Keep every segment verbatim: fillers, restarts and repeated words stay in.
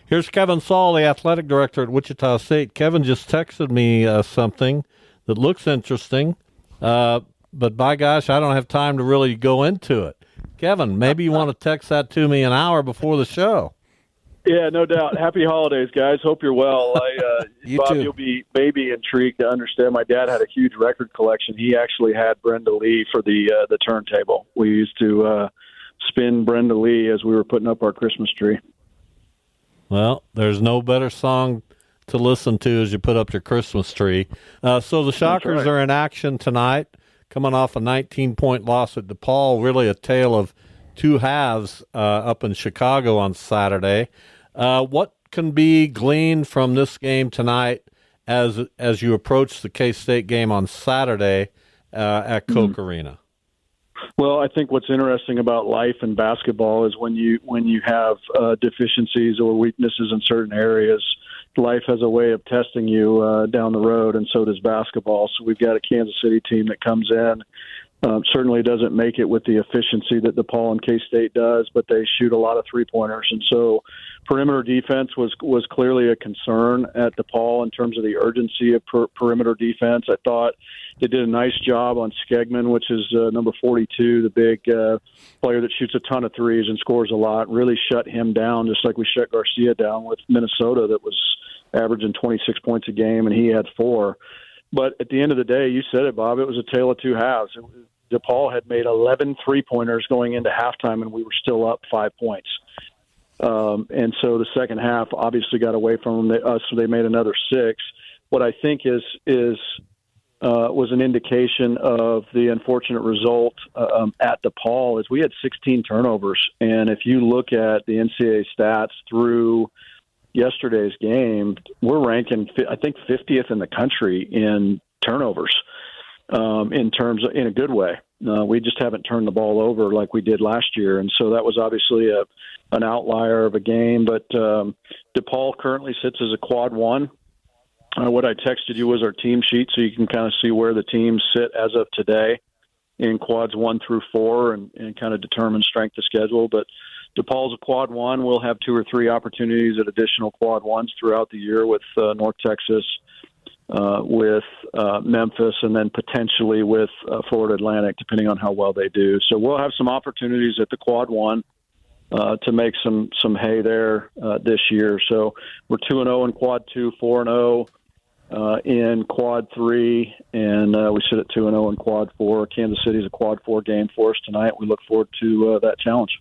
Here's Kevin Saul, the athletic director at Wichita State. Kevin just texted me uh, something that looks interesting, uh, but by gosh, I don't have time to really go into it. Kevin, maybe you want to text that to me an hour before the show. Yeah, no doubt. Happy holidays, guys. Hope you're well. I, uh, you Bob, too. You'll be maybe intrigued to understand. My dad had a huge record collection. He actually had Brenda Lee for the uh, the turntable. We used to uh, spin Brenda Lee as we were putting up our Christmas tree. Well, there's no better song to listen to as you put up your Christmas tree. Uh, so the Shockers right. are in action tonight, coming off a nineteen-point loss at DePaul. Really a tale of two halves uh, up in Chicago on Saturday. Uh, what can be gleaned from this game tonight as as you approach the K-State game on Saturday uh, at Koch mm-hmm. Arena? Well, I think what's interesting about life and basketball is when you when you have uh, deficiencies or weaknesses in certain areas, life has a way of testing you uh, down the road, and so does basketball. So we've got a Kansas City team that comes in. Um, certainly doesn't make it with the efficiency that DePaul and K-State does, but they shoot a lot of three-pointers. And so perimeter defense was was clearly a concern at DePaul in terms of the urgency of per- perimeter defense. I thought they did a nice job on Skegman, which is uh, number forty-two, the big uh, player that shoots a ton of threes and scores a lot, really shut him down, just like we shut Garcia down with Minnesota that was averaging twenty-six points a game, and he had four. But at the end of the day, you said it, Bob, it was a tale of two halves. It was, DePaul had made eleven three-pointers going into halftime, and we were still up five points. Um, and so the second half obviously got away from them, uh, so they made another six. What I think is is uh, was an indication of the unfortunate result uh, um, at DePaul is we had sixteen turnovers. And if you look at the N C double A stats through yesterday's game, we're ranking, I think, fiftieth in the country in turnovers. Um, in terms of, in a good way. Uh, we just haven't turned the ball over like we did last year. And so that was obviously a, an outlier of a game, but um, DePaul currently sits as a quad one. Uh, what I texted you was our team sheet, so you can kind of see where the teams sit as of today in quads one through four and, and kind of determine strength of schedule. But DePaul's a quad one. We'll have two or three opportunities at additional quad ones throughout the year with uh, North Texas, Uh, with uh, Memphis, and then potentially with uh, Florida Atlantic, depending on how well they do. So we'll have some opportunities at the quad one uh, to make some some hay there uh, this year. So we're two and zero in quad two, four and zero uh, in quad three, and uh, we sit at two and zero in quad four. Kansas City is a quad four game for us tonight. We look forward to uh, that challenge.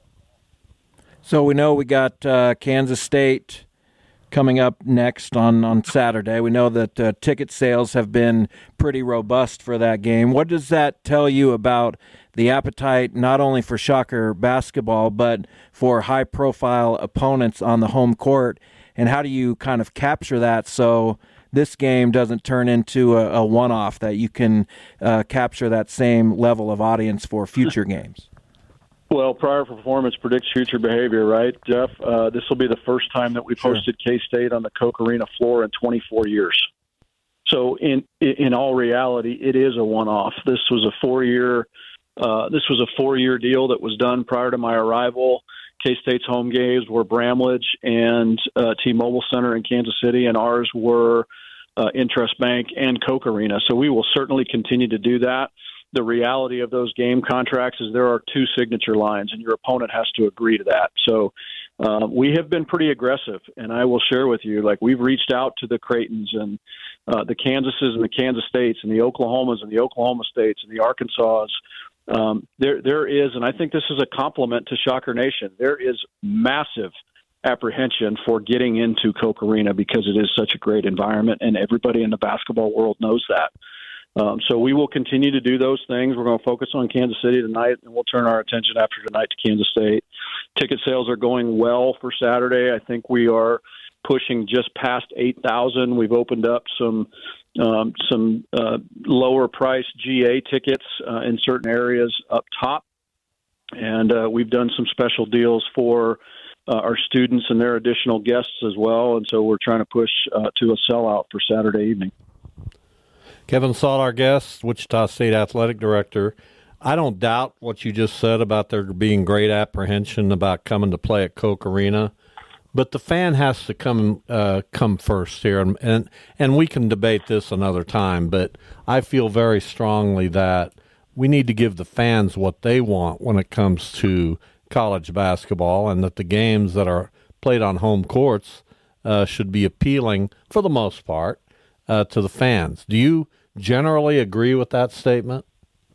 So we know we got uh, Kansas State coming up next on, on Saturday. We know that uh, ticket sales have been pretty robust for that game. What does that tell you about the appetite not only for Shocker basketball but for high-profile opponents on the home court, and how do you kind of capture that so this game doesn't turn into a, a one-off, that you can uh, capture that same level of audience for future games? Well, prior performance predicts future behavior, right, Jeff? Uh, this will be the first time that we've Sure. hosted K-State on the Koch Arena floor in twenty-four years. So, in in all reality, it is a one-off. This was a four-year uh, this was a four-year deal that was done prior to my arrival. K-State's home games were Bramlage and uh, T-Mobile Center in Kansas City, and ours were uh, Intrust Bank and Koch Arena. So we will certainly continue to do that. The reality of those game contracts is there are two signature lines, and your opponent has to agree to that. So uh, we have been pretty aggressive, and I will share with you, like we've reached out to the Creightons and uh, the Kansases and the Kansas States and the Oklahomas and the Oklahoma States and the Arkansas. Um, there, there is, and I think this is a compliment to Shocker Nation, there is massive apprehension for getting into Koch Arena because it is such a great environment, and everybody in the basketball world knows that. Um, so we will continue to do those things. We're going to focus on Kansas City tonight, and we'll turn our attention after tonight to Kansas State. Ticket sales are going well for Saturday. I think we are pushing just past eight thousand. We've opened up some um, some uh, lower-priced G A tickets uh, in certain areas up top, and uh, we've done some special deals for uh, our students and their additional guests as well, and so we're trying to push uh, to a sellout for Saturday evening. Kevin Saul, our guest, Wichita State Athletic Director. I don't doubt what you just said about there being great apprehension about coming to play at Koch Arena, but the fan has to come uh, come first here, and, and and we can debate this another time. But I feel very strongly that we need to give the fans what they want when it comes to college basketball, and that the games that are played on home courts uh, should be appealing for the most part uh, to the fans. Do you generally agree with that statement?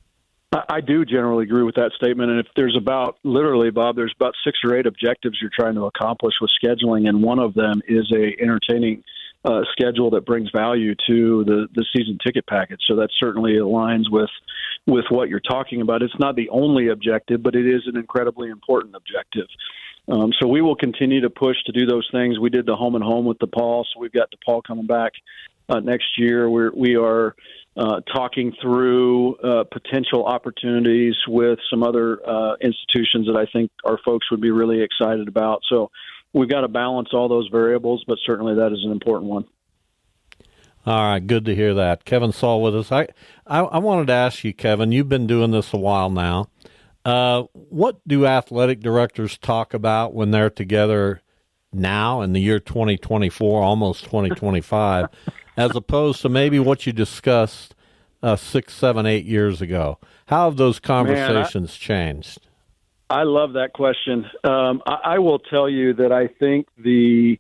I do generally agree with that statement. And if there's about, literally, Bob, there's about six or eight objectives you're trying to accomplish with scheduling, and one of them is a entertaining uh, schedule that brings value to the, the season ticket package. So that certainly aligns with, with what you're talking about. It's not the only objective, but it is an incredibly important objective. Um, so we will continue to push to do those things. We did the home and home with DePaul, so we've got DePaul coming back uh, next year. We're, we are uh, talking through uh, potential opportunities with some other uh, institutions that I think our folks would be really excited about. So we've got to balance all those variables, but certainly that is an important one. All right, good to hear that. Kevin Saul with us. I, I, I wanted to ask you, Kevin, you've been doing this a while now. Uh, what do athletic directors talk about when they're together now in the year twenty twenty-four, almost twenty twenty-five, as opposed to maybe what you discussed uh, six, seven, eight years ago? How have those conversations Man, I, changed? I love that question. Um, I, I will tell you that I think the,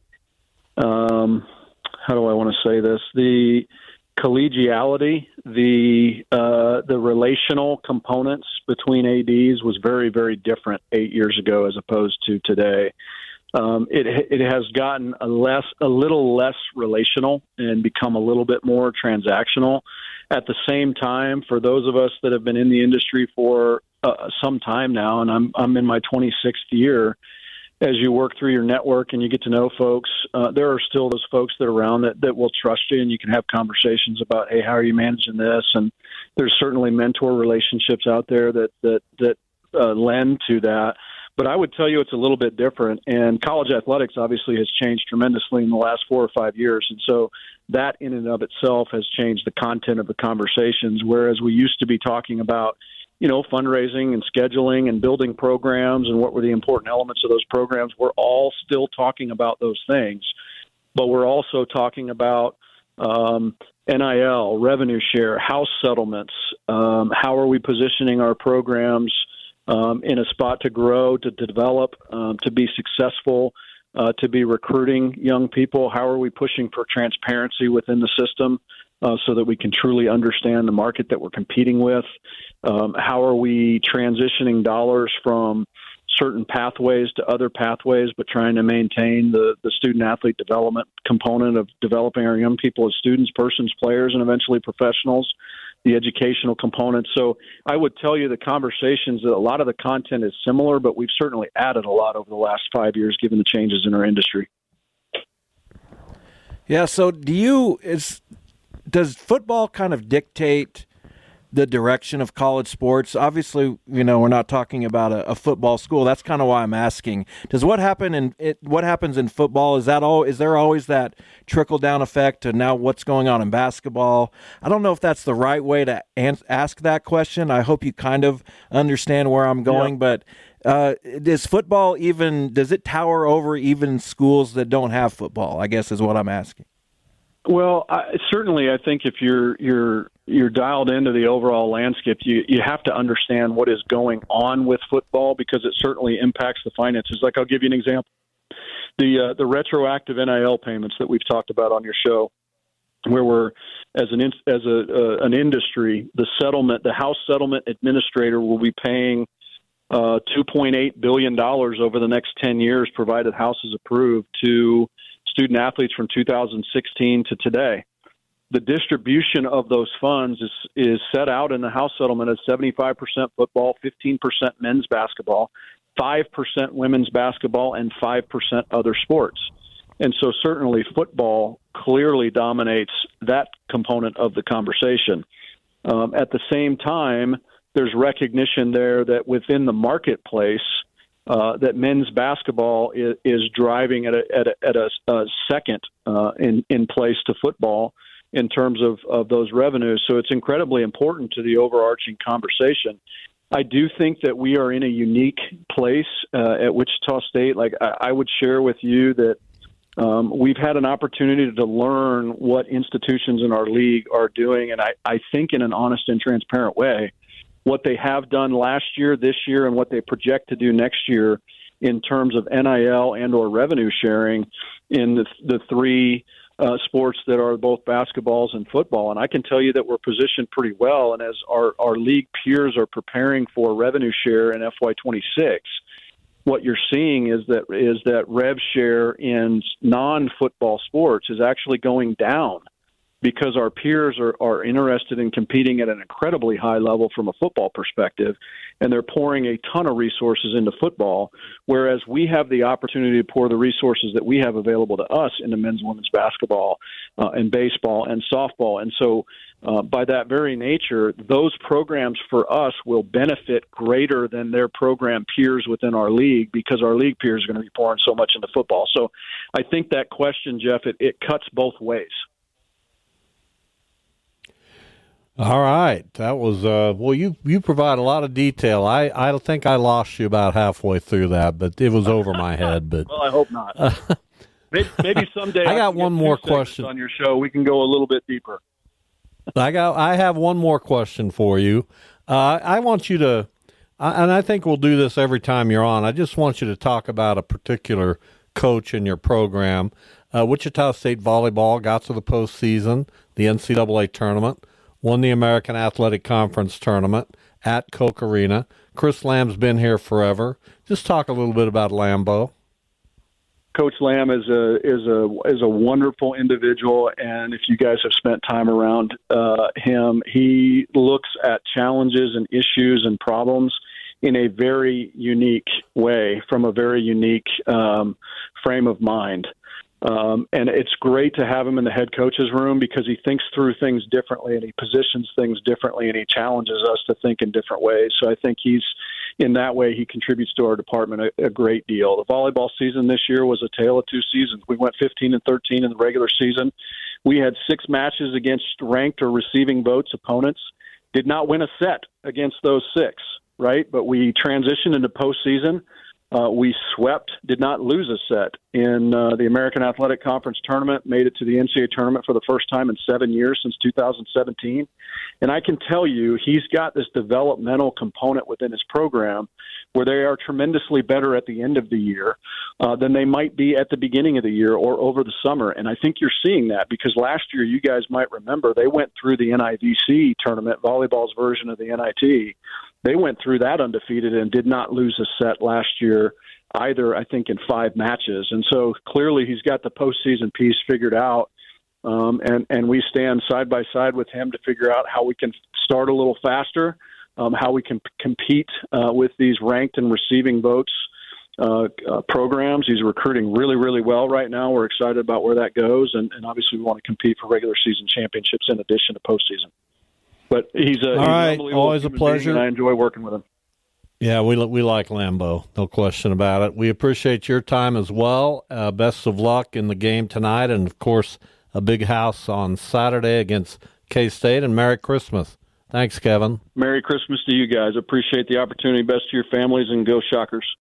um, how do I want to say this? The collegiality, the uh, the relational components between A Ds was very, very different eight years ago as opposed to today. Um, it it has gotten a less a little less relational and become a little bit more transactional. At the same time, for those of us that have been in the industry for uh, some time now, and I'm I'm in my twenty-sixth year, as you work through your network and you get to know folks, uh, there are still those folks that are around that, that will trust you, and you can have conversations about, hey, how are you managing this? And there's certainly mentor relationships out there that that that uh, lend to that. But I would tell you it's a little bit different. And college athletics obviously has changed tremendously in the last four or five years. And so that in and of itself has changed the content of the conversations, whereas we used to be talking about, you know, fundraising and scheduling and building programs and what were the important elements of those programs. We're all still talking about those things, but we're also talking about um, N I L, revenue share, house settlements. Um, how are we positioning our programs um, in a spot to grow, to, to develop, um, to be successful, uh, to be recruiting young people? How are we pushing for transparency within the system uh, so that we can truly understand the market that we're competing with? Um, how are we transitioning dollars from certain pathways to other pathways, but trying to maintain the, the student-athlete development component of developing our young people as students, persons, players, and eventually professionals, the educational component. So I would tell you the conversations, that a lot of the content is similar, but we've certainly added a lot over the last five years given the changes in our industry. Yeah, so do you, is, does football kind of dictate the direction of college sports? Obviously, you know, we're not talking about a, a football school. That's kind of why I'm asking. Does what happen in it, what happens in football, is that all? Is there always that trickle down effect to now what's going on in basketball? I don't know if that's the right way to an- ask that question. I hope you kind of understand where I'm going, yeah. but uh, does football even, does it tower over even schools that don't have football, I guess is what I'm asking. Well, I, certainly, I think if you're you're you're dialed into the overall landscape, you you have to understand what is going on with football, because it certainly impacts the finances. Like, I'll give you an example: the uh, the retroactive N I L payments that we've talked about on your show, where we're as an as a uh, an industry, the settlement, the House Settlement Administrator will be paying uh, two point eight billion dollars over the next ten years, provided House is approved, to student athletes from two thousand sixteen to today. The distribution of those funds is is set out in the House settlement as seventy-five percent football, fifteen percent men's basketball, five percent women's basketball, and five percent other sports. And so certainly football clearly dominates that component of the conversation. Um, at the same time, there's recognition there that within the marketplace, Uh, that men's basketball is, is driving at a, at a, at a, a second uh, in, in place to football in terms of, of those revenues. So it's incredibly important to the overarching conversation. I do think that we are in a unique place uh, at Wichita State. Like I, I would share with you that um, we've had an opportunity to learn what institutions in our league are doing, and I, I think in an honest and transparent way, what they have done last year, this year, and what they project to do next year in terms of N I L and or revenue sharing in the, the three Uh, sports that are both basketballs and football. And I can tell you that we're positioned pretty well. And as our, our league peers are preparing for revenue share in F Y twenty-six, what you're seeing is that is that rev share in non-football sports is actually going down because our peers are, are interested in competing at an incredibly high level from a football perspective, and they're pouring a ton of resources into football, whereas we have the opportunity to pour the resources that we have available to us into men's and women's basketball uh, and baseball and softball. And so uh, by that very nature, those programs for us will benefit greater than their program peers within our league because our league peers are going to be pouring so much into football. So I think that question, Jeff, it, it cuts both ways. All right, that was uh, well. You you provide a lot of detail. I, I think I lost you about halfway through that, but it was over my head. But well, I hope not. Uh, maybe, maybe someday I got I one more question on your show. We can go a little bit deeper. I got. I have one more question for you. Uh, I want you to, and I think we'll do this every time you're on. I just want you to talk about a particular coach in your program. Uh, Wichita State volleyball got to the postseason, the N C double A tournament. Won the American Athletic Conference tournament at Koch Arena. Chris Lamb's been here forever. Just talk a little bit about Lambo. Coach Lamb is a is a is a wonderful individual, and if you guys have spent time around uh, him, he looks at challenges and issues and problems in a very unique way, from a very unique um, frame of mind. Um, and it's great to have him in the head coach's room because he thinks through things differently and he positions things differently and he challenges us to think in different ways. So I think he's, in that way, he contributes to our department a, a great deal. The volleyball season this year was a tale of two seasons. We went fifteen and thirteen in the regular season. We had six matches against ranked or receiving votes opponents. Did not win a set against those six, right? But we transitioned into postseason. Uh, we swept, did not lose a set in uh, the American Athletic Conference tournament, made it to the N C double A tournament for the first time in seven years since two thousand seventeen. And I can tell you, he's got this developmental component within his program where they are tremendously better at the end of the year uh, than they might be at the beginning of the year or over the summer. And I think you're seeing that because last year, you guys might remember, they went through the N I V C tournament, volleyball's version of the N I T. They went through that undefeated and did not lose a set last year either, I think, in five matches. And so clearly he's got the postseason piece figured out, um, and, and we stand side by side with him to figure out how we can start a little faster, um, how we can p- compete uh, with these ranked and receiving votes uh, uh, programs. He's recruiting really, really well right now. We're excited about where that goes, and, and obviously we want to compete for regular season championships in addition to postseason. But he's a, All he's right. unbelievable Always a pleasure. And I enjoy working with him. Yeah, we we like Lambo, no question about it. We appreciate your time as well. Uh, best of luck in the game tonight, and of course, a big house on Saturday against K-State. And Merry Christmas. Thanks, Kevin. Merry Christmas to you guys. Appreciate the opportunity. Best to your families, and go Shockers.